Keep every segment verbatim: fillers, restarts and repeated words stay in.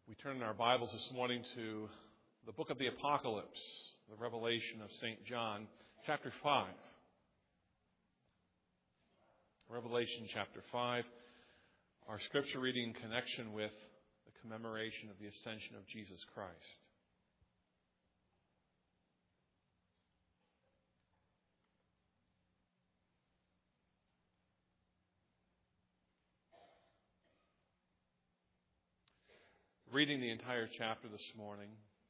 We turn in our Bibles this morning to the book of the Apocalypse, the Revelation of Saint John, chapter five. Revelation chapter five, our scripture reading in connection with the commemoration of the ascension of Jesus Christ. Reading the entire chapter this morning,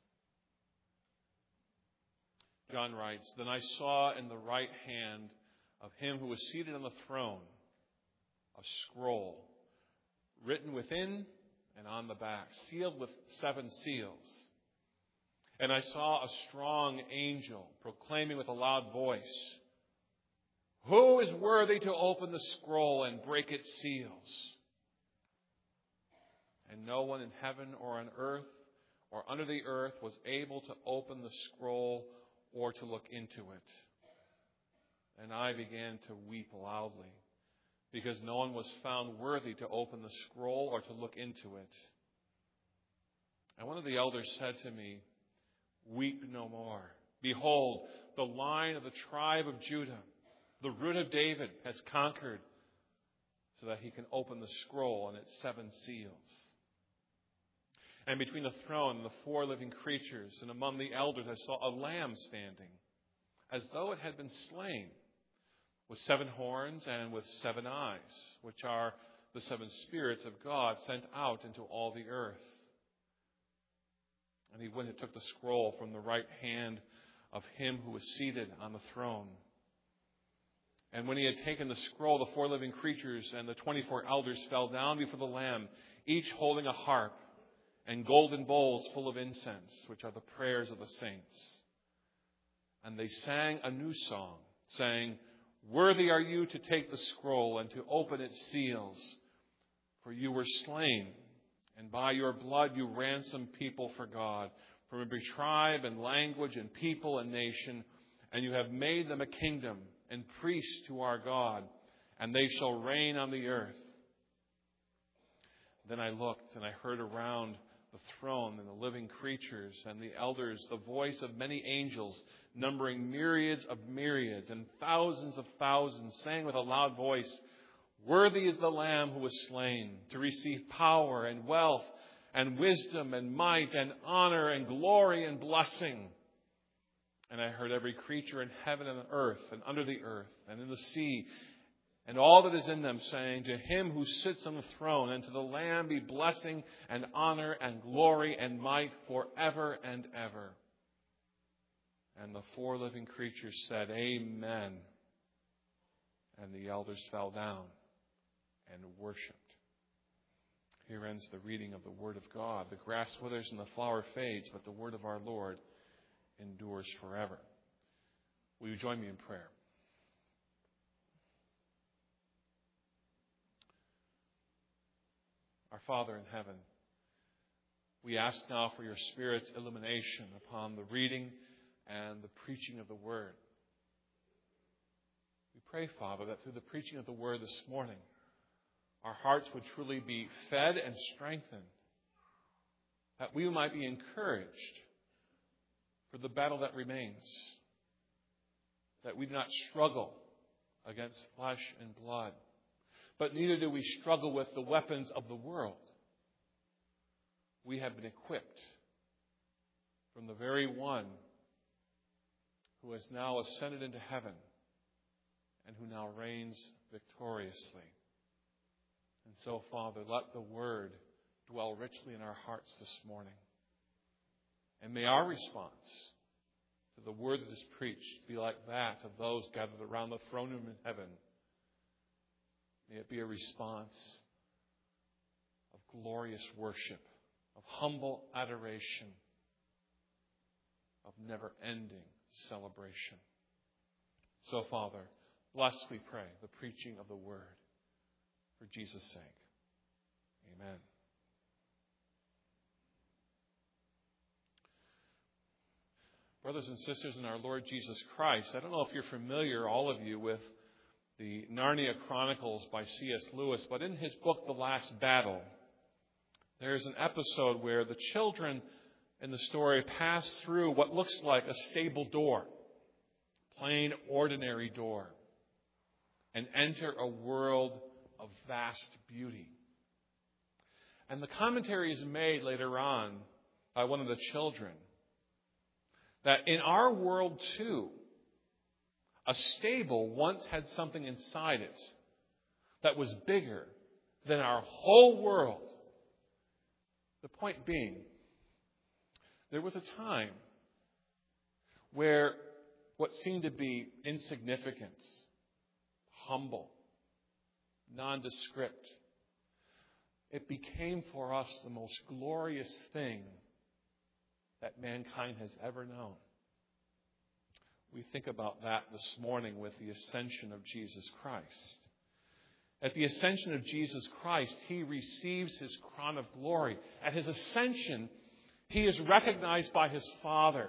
John writes, "Then I saw in the right hand of him who was seated on the throne a scroll, written within and on the back, sealed with seven seals. And I saw a strong angel proclaiming with a loud voice, 'Who is worthy to open the scroll and break its seals?' And no one in heaven or on earth or under the earth was able to open the scroll or to look into it. And I began to weep loudly, because no one was found worthy to open the scroll or to look into it. And one of the elders said to me, 'Weep no more. Behold, the Lion of the tribe of Judah, the Root of David, has conquered, so that he can open the scroll and its seven seals.' And between the throne and the four living creatures and among the elders I saw a lamb standing, as though it had been slain, with seven horns and with seven eyes, which are the seven spirits of God sent out into all the earth. And he went and took the scroll from the right hand of him who was seated on the throne. And when he had taken the scroll, the four living creatures and the twenty-four elders fell down before the Lamb, each holding a harp and golden bowls full of incense, which are the prayers of the saints. And they sang a new song, saying, 'Worthy are you to take the scroll and to open its seals, for you were slain, and by your blood you ransomed people for God, from every tribe and language and people and nation, and you have made them a kingdom and priests to our God, and they shall reign on the earth.' Then I looked, and I heard around the throne and the living creatures and the elders the voice of many angels, numbering myriads of myriads and thousands of thousands, saying with a loud voice, 'Worthy is the Lamb who was slain to receive power and wealth and wisdom and might and honor and glory and blessing.' And I heard every creature in heaven and on earth and under the earth and in the sea and all that is in them, saying, 'To him who sits on the throne and to the Lamb be blessing and honor and glory and might forever and ever.' And the four living creatures said, 'Amen.' And the elders fell down and worshipped." Here ends the reading of the Word of God. The grass withers and the flower fades, but the word of our Lord endures forever. Will you join me in prayer? Our Father in heaven, we ask now for your Spirit's illumination upon the reading and the preaching of the Word. We pray, Father, that through the preaching of the Word this morning, our hearts would truly be fed and strengthened, that we might be encouraged for the battle that remains, that we do not struggle against flesh and blood, but neither do we struggle with the weapons of the world. We have been equipped from the very one who has now ascended into heaven and who now reigns victoriously. And so, Father, let the Word dwell richly in our hearts this morning. And may our response to the Word that is preached be like that of those gathered around the throne room in heaven. May it be a response of glorious worship, of humble adoration, of never-ending celebration. So, Father, bless, we pray, the preaching of the Word for Jesus' sake. Amen. Brothers and sisters in our Lord Jesus Christ, I don't know if you're familiar, all of you, with the Narnia Chronicles by C S Lewis, but in his book, The Last Battle, There's an episode where the children in the story pass through what looks like a stable door, plain, ordinary door, and enter a world of vast beauty. And the commentary is made later on by one of the children that in our world too, a stable once had something inside it that was bigger than our whole world. The point being, there was a time where what seemed to be insignificant, humble, nondescript, it became for us the most glorious thing that mankind has ever known. We think about that this morning with the ascension of Jesus Christ. At the ascension of Jesus Christ, He receives His crown of glory. At His ascension, He is recognized by His Father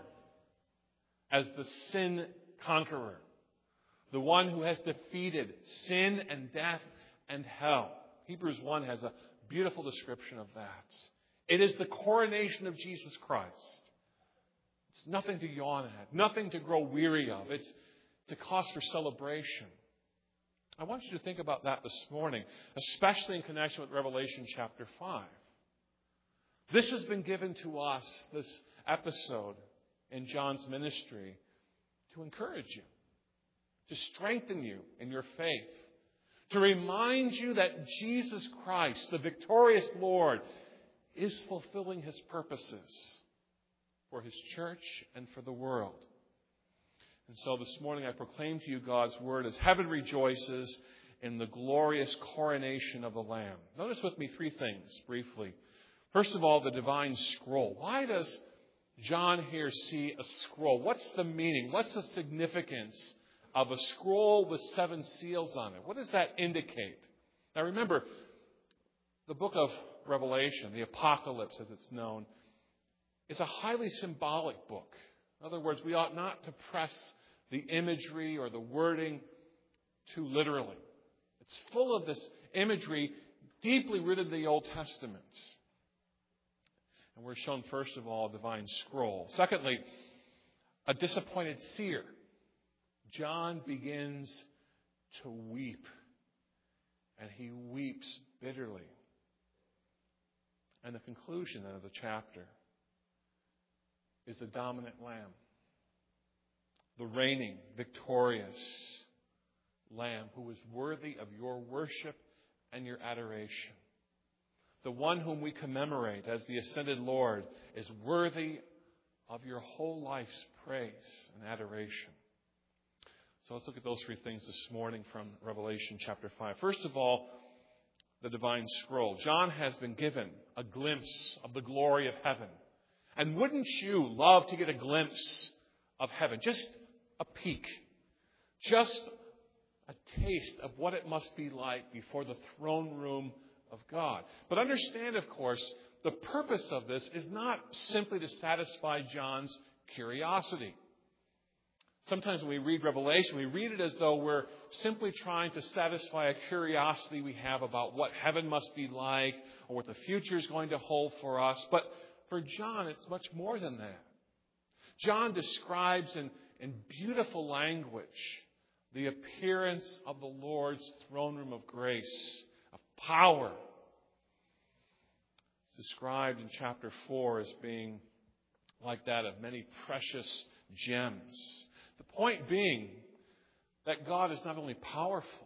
as the sin conqueror, the one who has defeated sin and death and hell. Hebrews one has a beautiful description of that. It is the coronation of Jesus Christ. It's nothing to yawn at, nothing to grow weary of. It's, it's a cause for celebration. I want you to think about that this morning, especially in connection with Revelation chapter five. This has been given to us, this episode in John's ministry, to encourage you, to strengthen you in your faith, to remind you that Jesus Christ, the victorious Lord, is fulfilling His purposes for His church and for the world. And so this morning I proclaim to you God's Word as heaven rejoices in the glorious coronation of the Lamb. Notice with me three things briefly. First of all, the divine scroll. Why does John here see a scroll? What's the meaning? What's the significance of a scroll with seven seals on it? What does that indicate? Now remember, the book of Revelation, the Apocalypse as it's known, is a highly symbolic book. In other words, we ought not to press the imagery or the wording too literally. It's full of this imagery deeply rooted in the Old Testament. And we're shown, first of all, a divine scroll. Secondly, a disappointed seer. John begins to weep, and he weeps bitterly. And the conclusion then of the chapter is the dominant Lamb, the reigning, victorious Lamb who is worthy of your worship and your adoration. The one whom we commemorate as the ascended Lord is worthy of your whole life's praise and adoration. So let's look at those three things this morning from Revelation chapter five. First of all, the divine scroll. John has been given a glimpse of the glory of heaven. And wouldn't you love to get a glimpse of heaven? Just a peek. Just a taste of what it must be like before the throne room of God. But understand, of course, the purpose of this is not simply to satisfy John's curiosity. Sometimes when we read Revelation, we read it as though we're simply trying to satisfy a curiosity we have about what heaven must be like or what the future is going to hold for us. But for John, it's much more than that. John describes in, in beautiful language the appearance of the Lord's throne room of grace, of power. It's described in chapter four as being like that of many precious gems. The point being that God is not only powerful,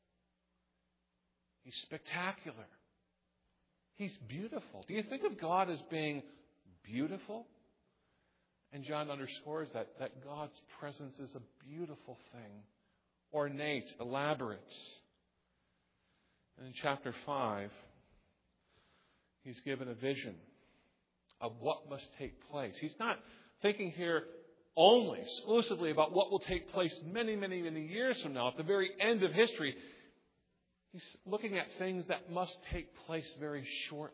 He's spectacular. He's beautiful. Do you think of God as being beautiful? And John underscores that, that God's presence is a beautiful thing, ornate, elaborate. And in chapter five, he's given a vision of what must take place. He's not thinking here only, exclusively about what will take place many, many, many years from now, at the very end of history. He's looking at things that must take place very shortly.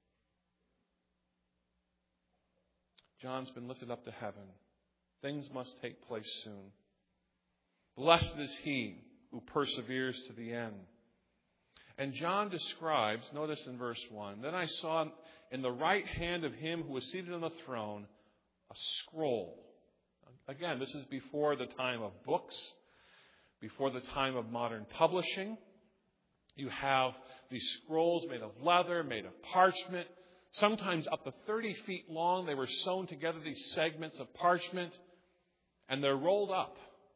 John's been lifted up to heaven. Things must take place soon. Blessed is he who perseveres to the end. And John describes, notice in verse one, then I saw in the right hand of him who was seated on the throne a scroll. Again, this is before the time of books, before the time of modern publishing. You have these scrolls made of leather, made of parchment, sometimes up to thirty feet long. They were sewn together, these segments of parchment, and they're rolled up.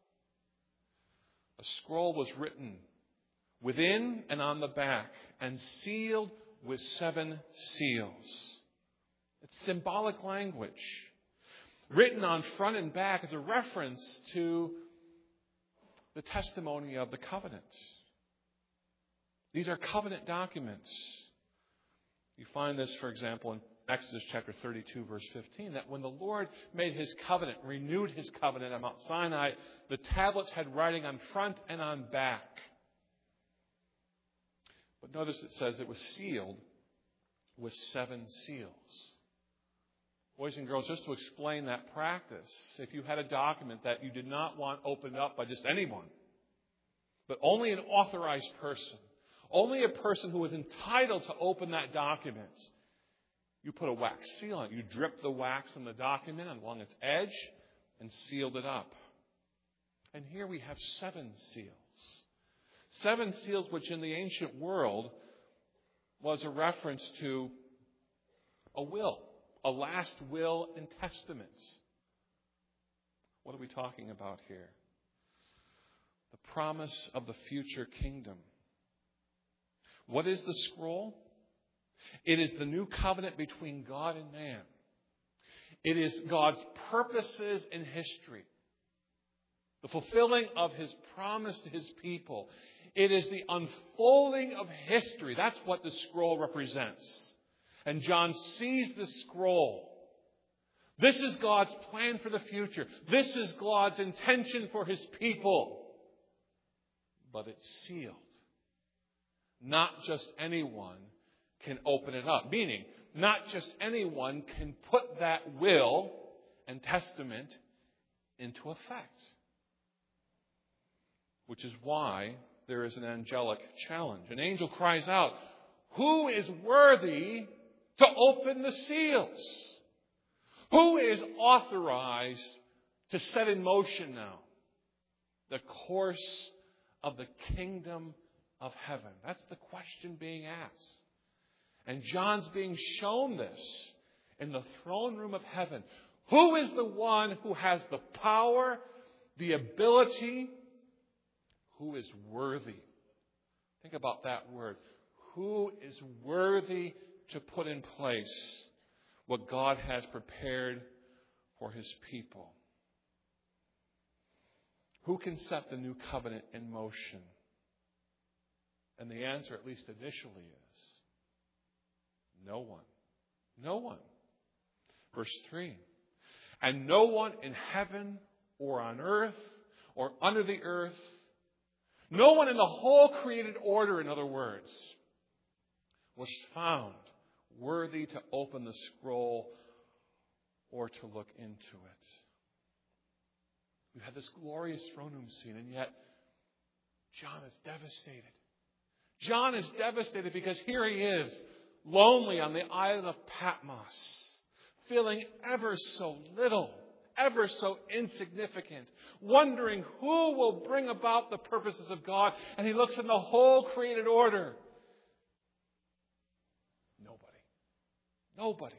A scroll was written within and on the back and sealed with seven seals. It's symbolic language. Written on front and back is a reference to the testimony of the covenant. These are covenant documents. You find this, for example, in Exodus chapter thirty-two, verse fifteen, that when the Lord made his covenant, renewed his covenant at Mount Sinai, the tablets had writing on front and on back. But notice it says it was sealed with seven seals. Boys and girls, just to explain that practice, if you had a document that you did not want opened up by just anyone, but only an authorized person, only a person who was entitled to open that document, you put a wax seal on it. You dripped the wax on the document along its edge and sealed it up. And here we have seven seals. Seven seals, which in the ancient world was a reference to a will, a last will and testament. What are we talking about here? The promise of the future kingdom. What is the scroll? It is the new covenant between God and man. It is God's purposes in history. The fulfilling of his promise to his people. It is the unfolding of history. That's what the scroll represents. And John sees the scroll. This is God's plan for the future. This is God's intention for his people. But it's sealed. Not just anyone can open it up. Meaning, not just anyone can put that will and testament into effect. Which is why there is an angelic challenge. An angel cries out, "Who is worthy to open the seals? Who is authorized to set in motion now the course of the kingdom of heaven?" That's the question being asked. And John's being shown this in the throne room of heaven. Who is the one who has the power, the ability, who is worthy? Think about that word. Who is worthy to put in place what God has prepared for his people? Who can set the new covenant in motion? And the answer, at least initially, is no one. No one. Verse three. And no one in heaven or on earth or under the earth, no one in the whole created order, in other words, was found worthy to open the scroll or to look into it. You had this glorious throne room scene, and yet John is devastated. John is devastated because here he is, lonely on the island of Patmos, feeling ever so little, ever so insignificant, wondering who will bring about the purposes of God. And he looks in the whole created order. Nobody. Nobody.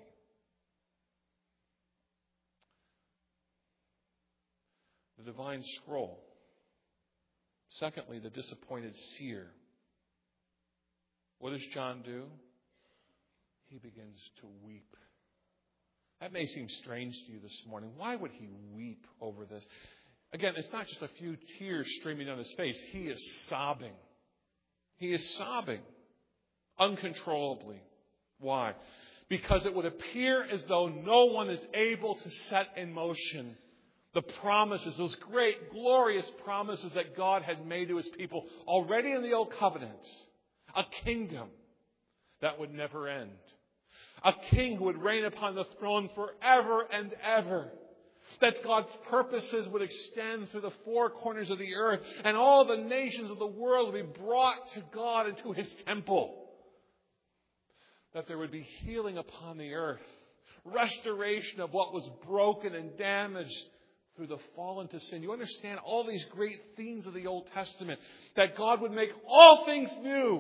The divine scroll. Secondly, the disappointed seer. What does John do? He begins to weep. That may seem strange to you this morning. Why would he weep over this? Again, it's not just a few tears streaming down his face. He is sobbing. He is sobbing uncontrollably. Why? Because it would appear as though no one is able to set in motion the promises, those great, glorious promises that God had made to his people already in the Old Covenant. A kingdom that would never end. A king who would reign upon the throne forever and ever. That God's purposes would extend through the four corners of the earth, and all the nations of the world would be brought to God and to His temple. That there would be healing upon the earth, restoration of what was broken and damaged through the fall into sin. You understand all these great themes of the Old Testament, that God would make all things new.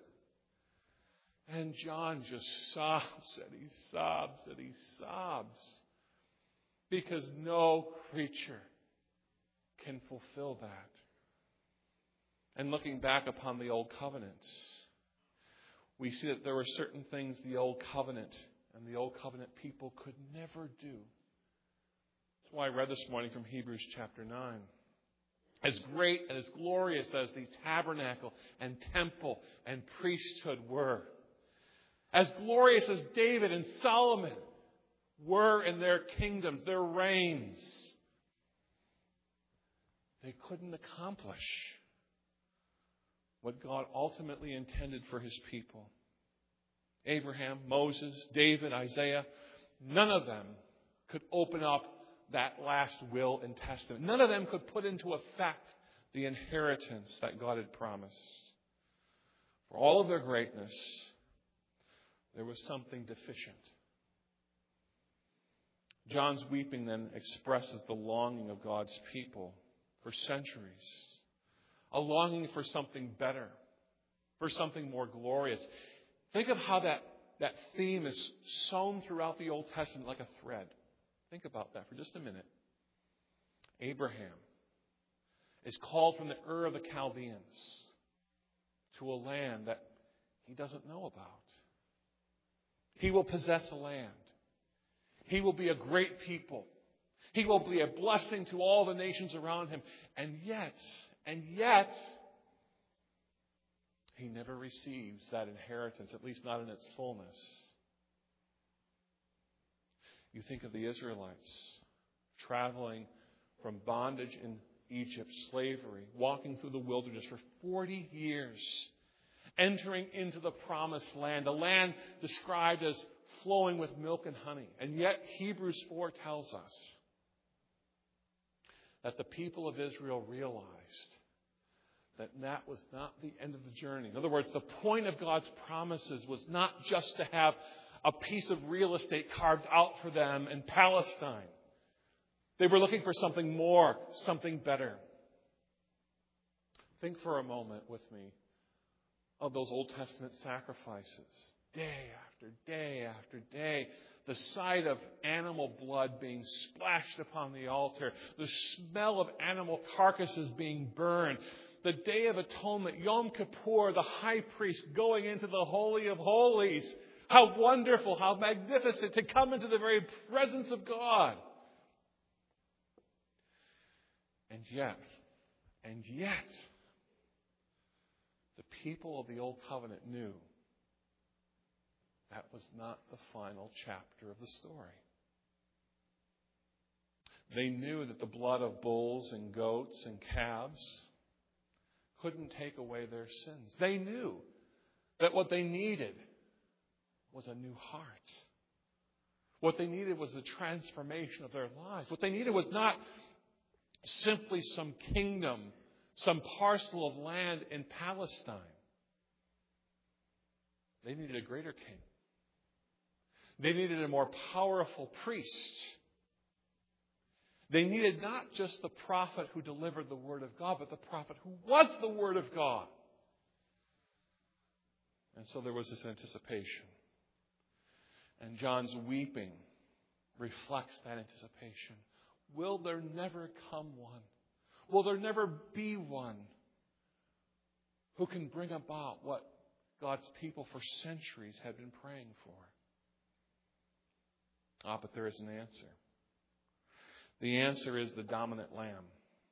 And John just sobs and he sobs and he sobs, because no creature can fulfill that. And looking back upon the Old Covenants, we see that there were certain things the Old Covenant and the Old Covenant people could never do. That's why I read this morning from Hebrews chapter nine. As great and as glorious as the tabernacle and temple and priesthood were, as glorious as David and Solomon were in their kingdoms, their reigns, they couldn't accomplish what God ultimately intended for His people. Abraham, Moses, David, Isaiah, none of them could open up that last will and testament. None of them could put into effect the inheritance that God had promised. For all of their greatness, there was something deficient. John's weeping then expresses the longing of God's people for centuries. A longing for something better, for something more glorious. Think of how that, that theme is sewn throughout the Old Testament like a thread. Think about that for just a minute. Abraham is called from the Ur of the Chaldeans to a land that he doesn't know about. He will possess a land. He will be a great people. He will be a blessing to all the nations around him. And yet, and yet, he never receives that inheritance, at least not in its fullness. You think of the Israelites traveling from bondage in Egypt, slavery, walking through the wilderness for forty years, entering into the promised land, a land described as flowing with milk and honey. And yet Hebrews four tells us that the people of Israel realized that that was not the end of the journey. In other words, the point of God's promises was not just to have a piece of real estate carved out for them in Palestine. They were looking for something more, something better. Think for a moment with me of those Old Testament sacrifices. Day after day after day. The sight of animal blood being splashed upon the altar. The smell of animal carcasses being burned. The Day of Atonement, Yom Kippur, the high priest going into the Holy of Holies. How wonderful, how magnificent to come into the very presence of God. And yet, and yet, the people of the Old Covenant knew that was not the final chapter of the story. They knew that the blood of bulls and goats and calves couldn't take away their sins. They knew that what they needed was a new heart. What they needed was the transformation of their lives. What they needed was not simply some kingdom, some parcel of land in Palestine. They needed a greater king. They needed a more powerful priest. They needed not just the prophet who delivered the Word of God, but the prophet who was the Word of God. And so there was this anticipation. And John's weeping reflects that anticipation. Will there never come one? Will there never be one who can bring about what God's people for centuries had been praying for? Ah, but there is an answer. The answer is the dominant lamb.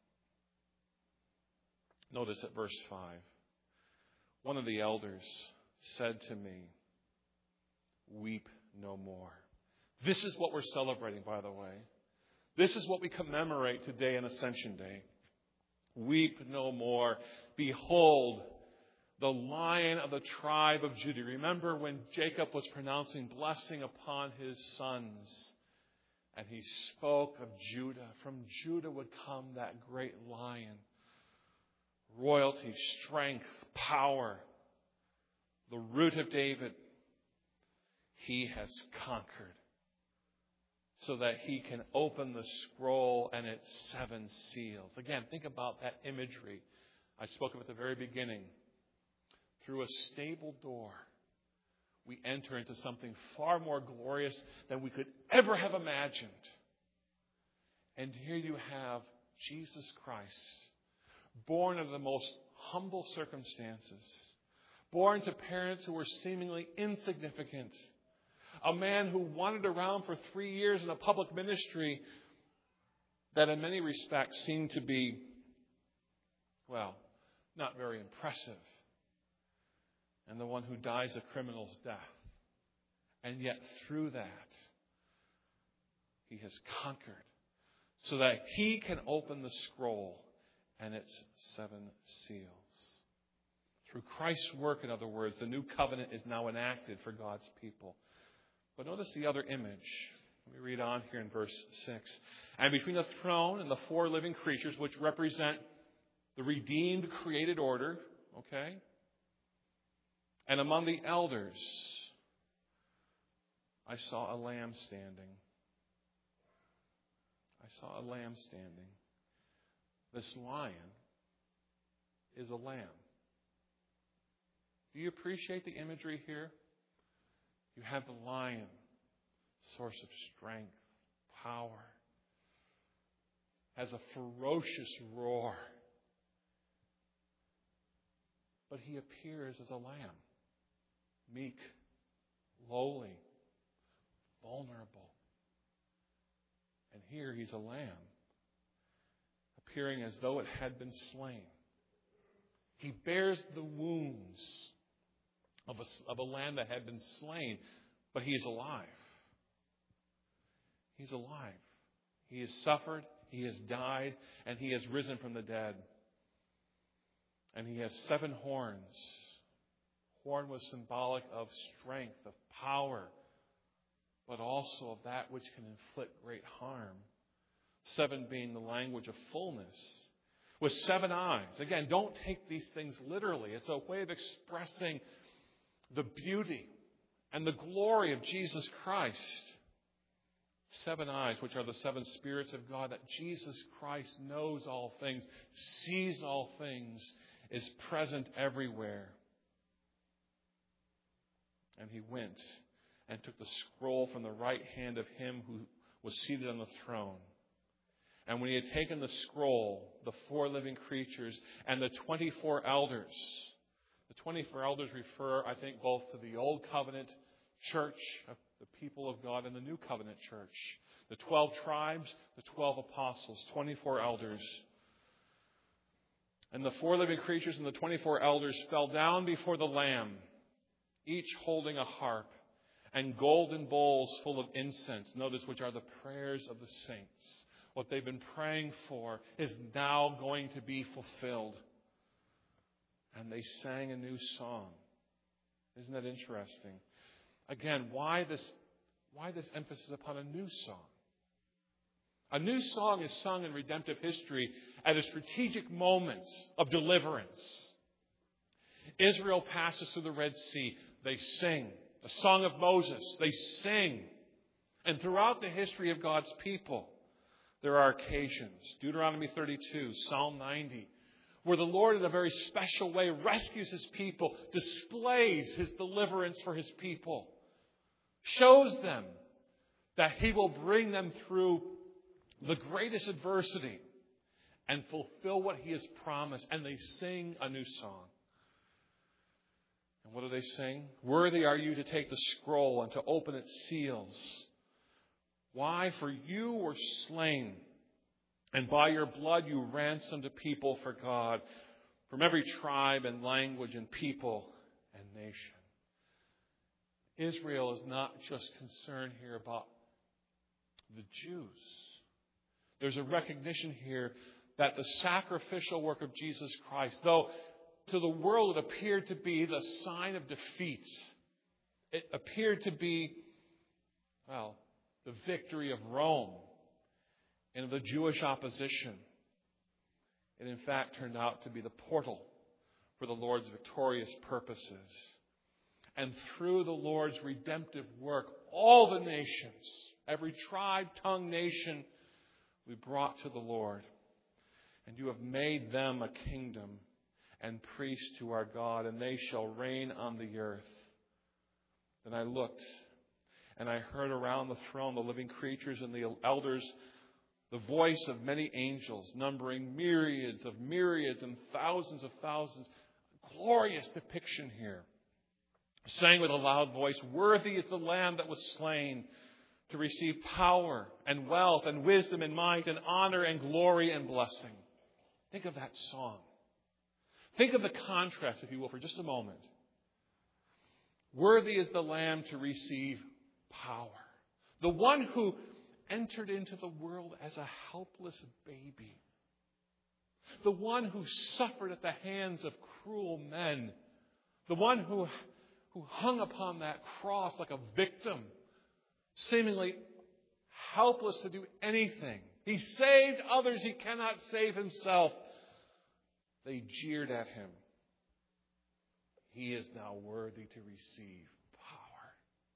Notice at verse five. One of the elders said to me, "Weep no more." This is what we're celebrating, by the way. This is what we commemorate today on Ascension Day. Weep no more. Behold, the Lion of the tribe of Judah. Remember when Jacob was pronouncing blessing upon his sons And he spoke of Judah. From Judah would come that great lion. Royalty, strength, power. The root of David. He has conquered. So that he can open the scroll and its seven seals. Again, think about that imagery. I spoke of at the very beginning. Through a stable door, we enter into something far more glorious than we could ever have imagined. And here you have Jesus Christ, born of the most humble circumstances, born to parents who were seemingly insignificant, a man who wandered around for three years in a public ministry that in many respects seemed to be, well, not very impressive. And the one who dies a criminal's death. And yet through that, he has conquered. So that he can open the scroll and its seven seals. Through Christ's work, in other words, the new covenant is now enacted for God's people. But notice the other image. Let me read on here in verse six. And between the throne and the four living creatures, which represent the redeemed created order, okay? And among the elders, I saw a lamb standing. I saw a lamb standing. This lion is a lamb. Do you appreciate the imagery here? You have the lion, source of strength, power, has a ferocious roar. But he appears as a lamb. Meek, lowly, vulnerable. And here he's a lamb, appearing as though it had been slain. He bears the wounds of a, of a lamb that had been slain, but he is alive. He's alive. He has suffered, he has died, and he has risen from the dead. And he has seven horns. Horn was symbolic of strength, of power, but also of that which can inflict great harm. Seven being the language of fullness. With seven eyes. Again, don't take these things literally. It's a way of expressing the beauty and the glory of Jesus Christ. Seven eyes, which are the seven spirits of God, that Jesus Christ knows all things, sees all things, is present everywhere. And he went and took the scroll from the right hand of him who was seated on the throne. And when he had taken the scroll, the four living creatures and the twenty-four elders, the twenty-four elders refer, I think, both to the Old Covenant church of the people of God and the New Covenant church. The twelve tribes, the twelve apostles, twenty-four elders. And the four living creatures and the twenty-four elders fell down before the Lamb, each holding a harp and golden bowls full of incense. Notice, which are the prayers of the saints. What they've been praying for is now going to be fulfilled. And they sang a new song. Isn't that interesting? Again, why this, why this emphasis upon a new song? A new song is sung in redemptive history at a strategic moment of deliverance. Israel passes through the Red Sea. They sing. A song of Moses. They sing. And throughout the history of God's people, there are occasions. Deuteronomy thirty-two, Psalm ninety, where the Lord in a very special way rescues his people, displays his deliverance for his people, shows them that he will bring them through the greatest adversity and fulfill what he has promised. And they sing a new song. And what do they sing? Worthy are you to take the scroll and to open its seals. Why? For you were slain, and by your blood you ransomed a people for God from every tribe and language and people and nation. Israel is not just concerned here about the Jews. There's a recognition here that the sacrificial work of Jesus Christ, though to the world it appeared to be the sign of defeat, it appeared to be, well, the victory of Rome and of the Jewish opposition. It in fact turned out to be the portal for the Lord's victorious purposes. And through the Lord's redemptive work, all the nations, every tribe, tongue, nation, we brought to the Lord. And you have made them a kingdom and priests to our God, and they shall reign on the earth. Then I looked, and I heard around the throne the living creatures and the elders, the voice of many angels, numbering myriads of myriads and thousands of thousands. Glorious depiction here. Saying with a loud voice, "Worthy is the Lamb that was slain to receive power and wealth and wisdom and might and honor and glory and blessing." Think of that song. Think of the contrast, if you will, for just a moment. Worthy is the Lamb to receive power. The one who entered into the world as a helpless baby. The one who suffered at the hands of cruel men. The one who, who hung upon that cross like a victim, seemingly helpless to do anything. He saved others. He cannot save himself. They jeered at him. He is now worthy to receive power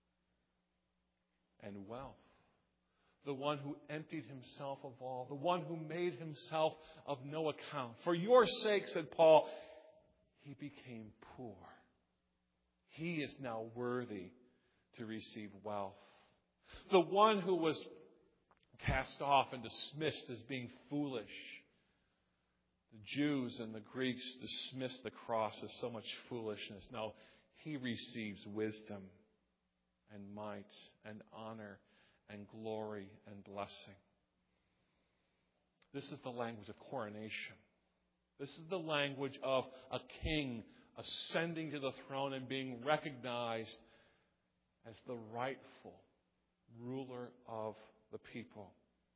and wealth. The one who emptied himself of all. The one who made himself of no account. For your sake, said Paul, he became poor. He is now worthy to receive wealth. The one who was cast off and dismissed as being foolish. The Jews and the Greeks dismissed the cross as so much foolishness. Now, he receives wisdom and might and honor and glory and blessing. This is the language of coronation. This is the language of a king ascending to the throne and being recognized as the rightful ruler of the people.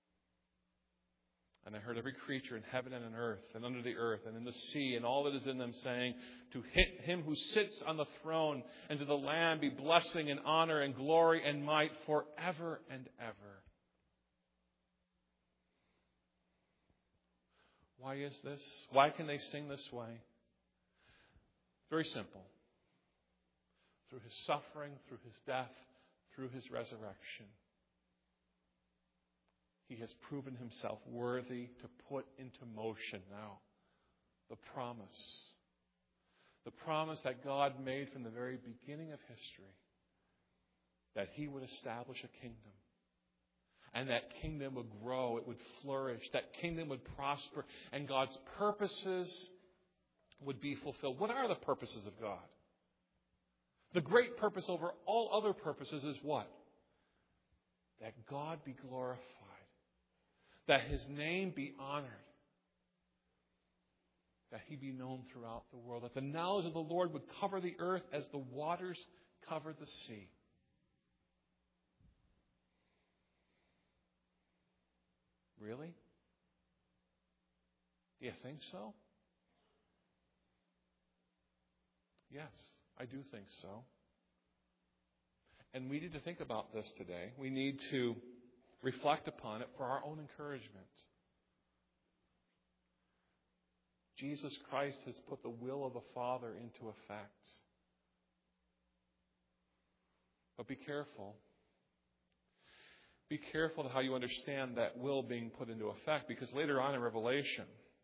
And I heard every creature in heaven and on earth and under the earth and in the sea and all that is in them saying, to him who sits on the throne and to the Lamb be blessing and honor and glory and might forever and ever. Why is this? Why can they sing this way? Very simple. Through his suffering, through his death, through his resurrection, he has proven himself worthy to put into motion now the promise. The promise that God made from the very beginning of history, that he would establish a kingdom. And that kingdom would grow, it would flourish, that kingdom would prosper, and God's purposes would be fulfilled. What are the purposes of God? The great purpose over all other purposes is what? That God be glorified. That his name be honored. That he be known throughout the world. That the knowledge of the Lord would cover the earth as the waters cover the sea. Really? Do you think so? Yes, I do think so. And we need to think about this today. We need to reflect upon it for our own encouragement. Jesus Christ has put the will of the Father into effect. But be careful. Be careful to how you understand that will being put into effect, because later on in Revelation,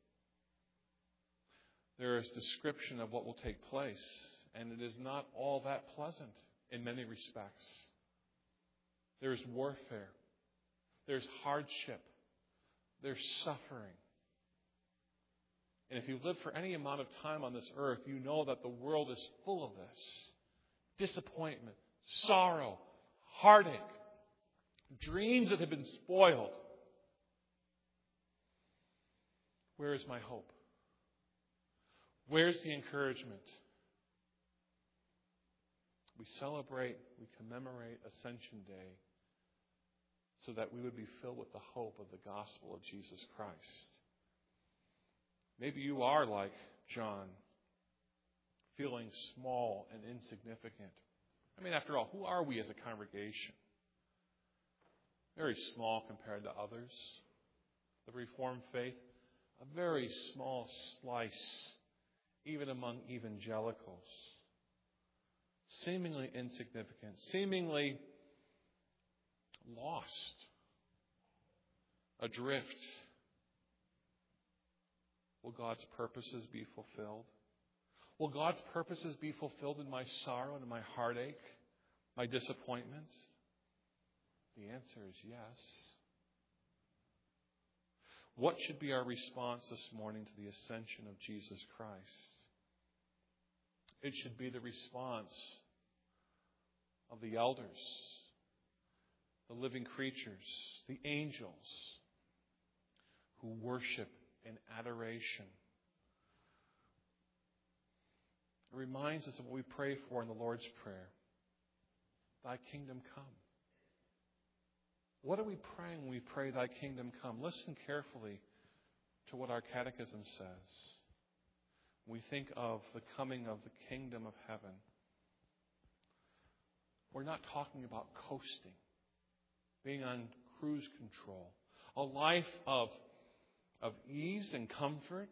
there is description of what will take place, and it is not all that pleasant in many respects. There is warfare. There's hardship. There's suffering. And if you live for any amount of time on this earth, you know that the world is full of this. Disappointment, sorrow, heartache, dreams that have been spoiled. Where is my hope? Where's the encouragement? We celebrate, we commemorate Ascension Day so that we would be filled with the hope of the gospel of Jesus Christ. Maybe you are like John, feeling small and insignificant. I mean, after all, who are we as a congregation? very small compared to others. The Reformed faith, a very small slice, even among evangelicals. Seemingly insignificant, seemingly lost, adrift. Will God's purposes be fulfilled? Will God's purposes be fulfilled in my sorrow and in my heartache, my disappointment? The answer is yes. What should be our response this morning to the ascension of Jesus Christ? It should be the response of the elders, the living creatures, the angels who worship in adoration. It reminds us of what we pray for in the Lord's Prayer. Thy kingdom come. What are we praying when we pray, Thy kingdom come? Listen carefully to what our catechism says. We think of the coming of the kingdom of heaven. We're not talking about coasting, being on cruise control, a life of, of ease and comfort.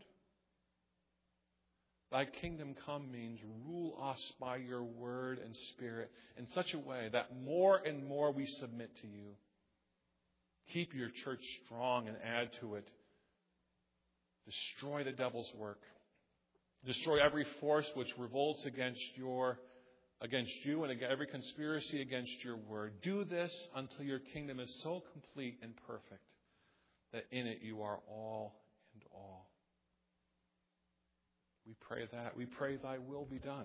Thy kingdom come means rule us by your word and spirit in such a way that more and more we submit to you. Keep your church strong and add to it. Destroy the devil's work. Destroy every force which revolts against your, against you and every conspiracy against your word. Do this until your kingdom is so complete and perfect that in it you are all and all. We pray that. We pray Thy will be done.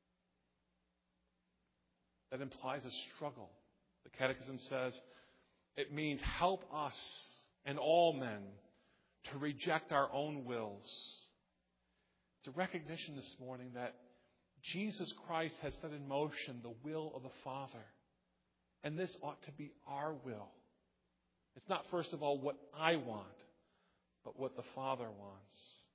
That implies a struggle. The Catechism says it means help us and all men to reject our own wills. It's a recognition this morning that Jesus Christ has set in motion the will of the Father. And this ought to be our will. It's not, first of all, what I want, but what the Father wants.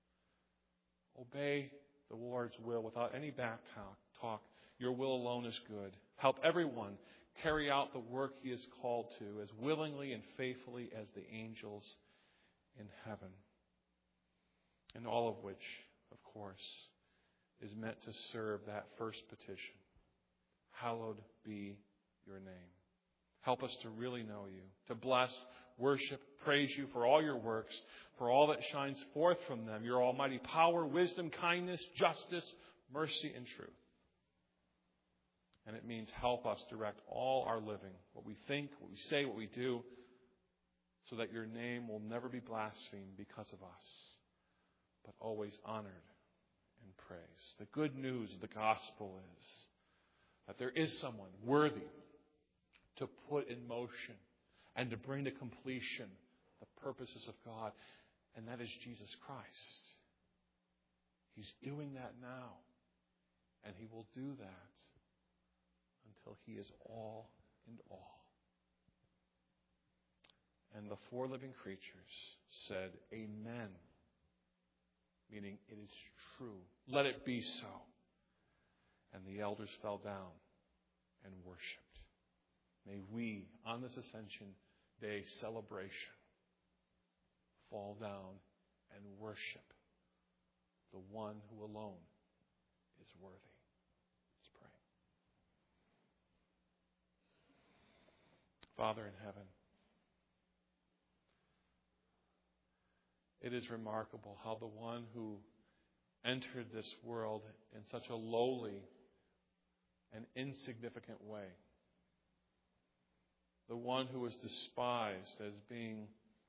Obey the Lord's will without any back talk. Your will alone is good. Help everyone carry out the work He is called to as willingly and faithfully as the angels in heaven. And all of which, of course, is meant to serve that first petition. Hallowed be your name. Help us to really know you, to bless, worship, praise you for all your works, for all that shines forth from them, your almighty power, wisdom, kindness, justice, mercy, and truth. And it means help us direct all our living, what we think, what we say, what we do, so that your name will never be blasphemed because of us, but always honored and praised. The good news of the gospel is that there is someone worthy to put in motion and to bring to completion the purposes of God, and that is Jesus Christ. He's doing that now, and He will do that until He is all and all. And the four living creatures said, Amen, meaning it is true. Let it be so. And the elders fell down and worshipped. May we, on this Ascension Day celebration, fall down and worship the one who alone is worthy. Let's pray. Father in heaven, it is remarkable how the one who entered this world in such a lowly and insignificant way, the one who was despised as being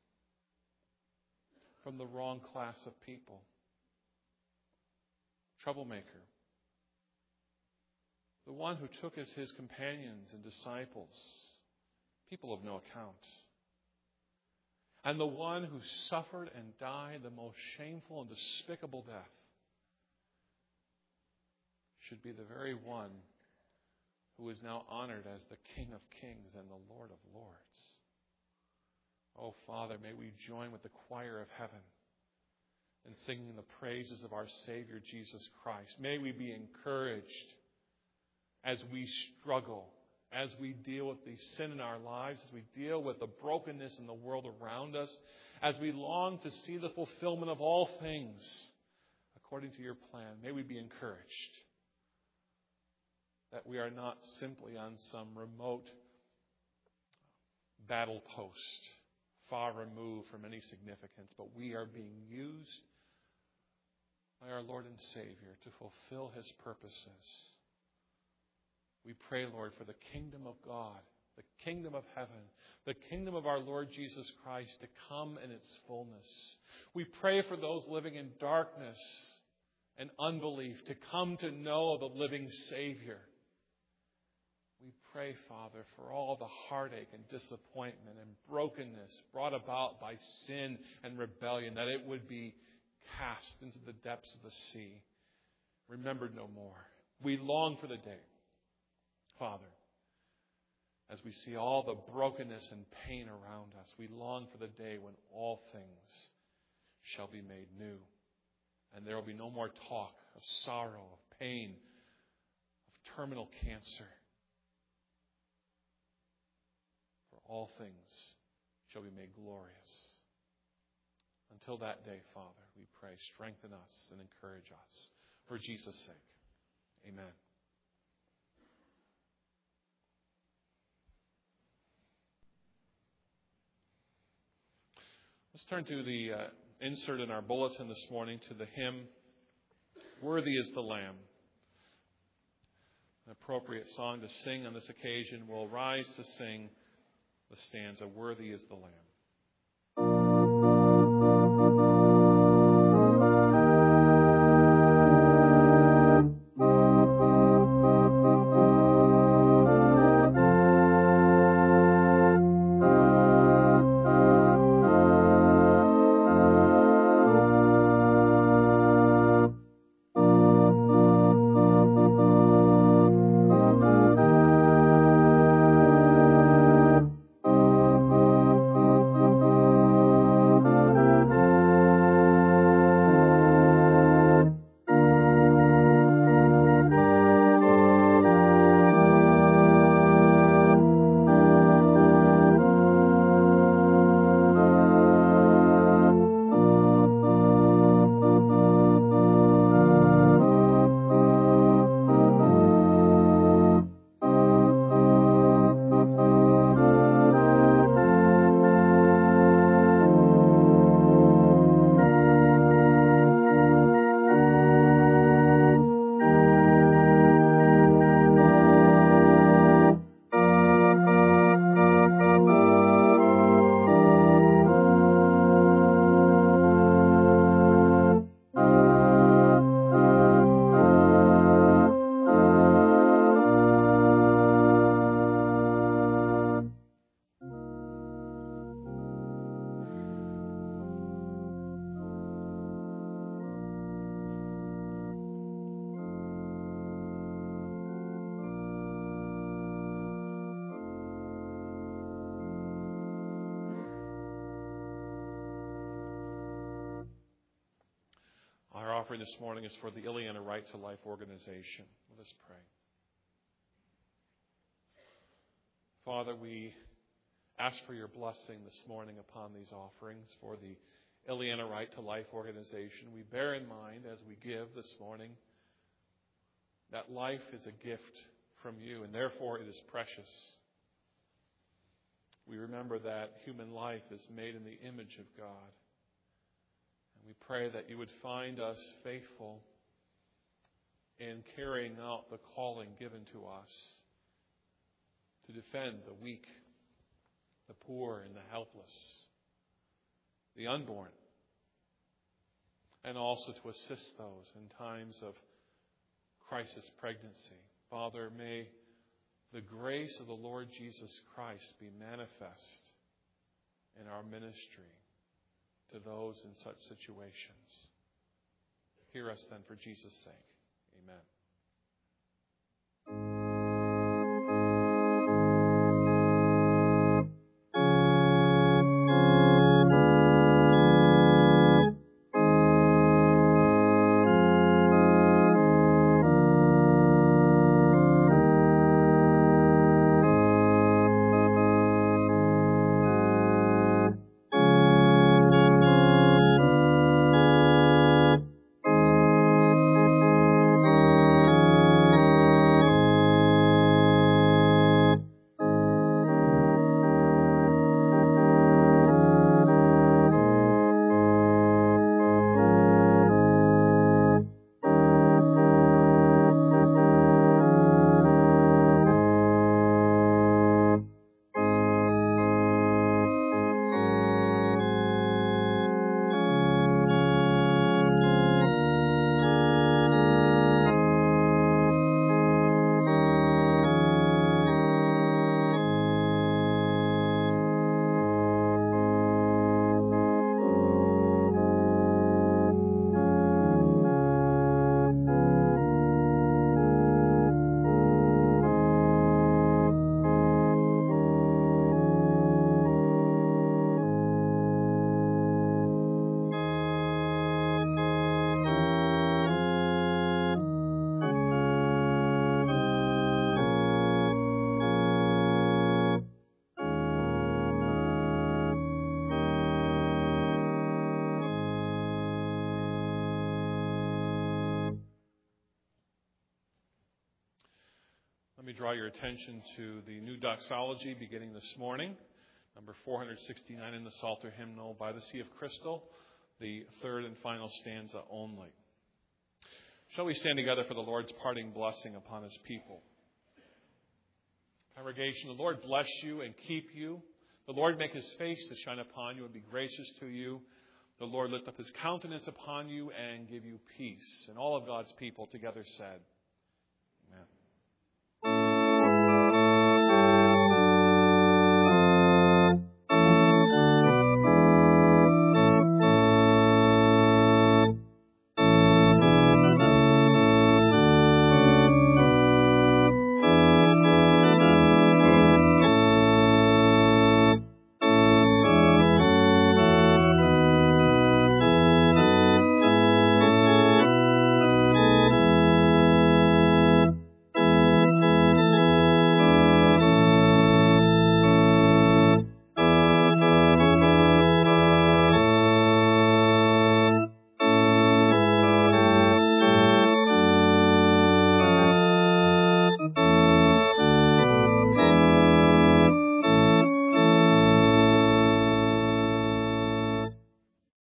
from the wrong class of people, troublemaker, the one who took as his companions and disciples people of no account, and the one who suffered and died the most shameful and despicable death should be the very one who is now honored as the King of Kings and the Lord of Lords. Oh, Father, may we join with the choir of heaven in singing the praises of our Savior, Jesus Christ. May we be encouraged as we struggle, as we deal with the sin in our lives, as we deal with the brokenness in the world around us, as we long to see the fulfillment of all things according to your plan. May we be encouraged that we are not simply on some remote battle post, far removed from any significance, but we are being used by our Lord and Savior to fulfill His purposes. We pray, Lord, for the kingdom of God, the kingdom of heaven, the kingdom of our Lord Jesus Christ to come in its fullness. We pray for those living in darkness and unbelief to come to know the living Savior. We pray, Father, for all the heartache and disappointment and brokenness brought about by sin and rebellion, that it would be cast into the depths of the sea, remembered no more. We long for the day, Father, as we see all the brokenness and pain around us, we long for the day when all things shall be made new. And there will be no more talk of sorrow, of pain, of terminal cancer. For all things shall be made glorious. Until that day, Father, we pray, strengthen us and encourage us. For Jesus' sake, amen. Let's turn to the uh, insert in our bulletin this morning to the hymn, Worthy is the Lamb. An appropriate song to sing on this occasion. We'll rise to sing the stanza, Worthy is the Lamb. Our offering this morning is for the Ileana Right to Life organization. Let us pray. Father, we ask for your blessing this morning upon these offerings for the Ileana Right to Life organization. We bear in mind as we give this morning that life is a gift from you, and therefore it is precious. We remember that human life is made in the image of God. We pray that you would find us faithful in carrying out the calling given to us to defend the weak, the poor, and the helpless, the unborn, and also to assist those in times of crisis pregnancy. Father, may the grace of the Lord Jesus Christ be manifest in our ministry to those in such situations. Hear us then for Jesus' sake. Amen. Let me draw your attention to the new doxology beginning this morning, number four sixty-nine in the Psalter hymnal, By the Sea of Crystal, the third and final stanza only. Shall we stand together for the Lord's parting blessing upon His people? Congregation, the Lord bless you and keep you. The Lord make His face to shine upon you and be gracious to you. The Lord lift up His countenance upon you and give you peace. And all of God's people together said,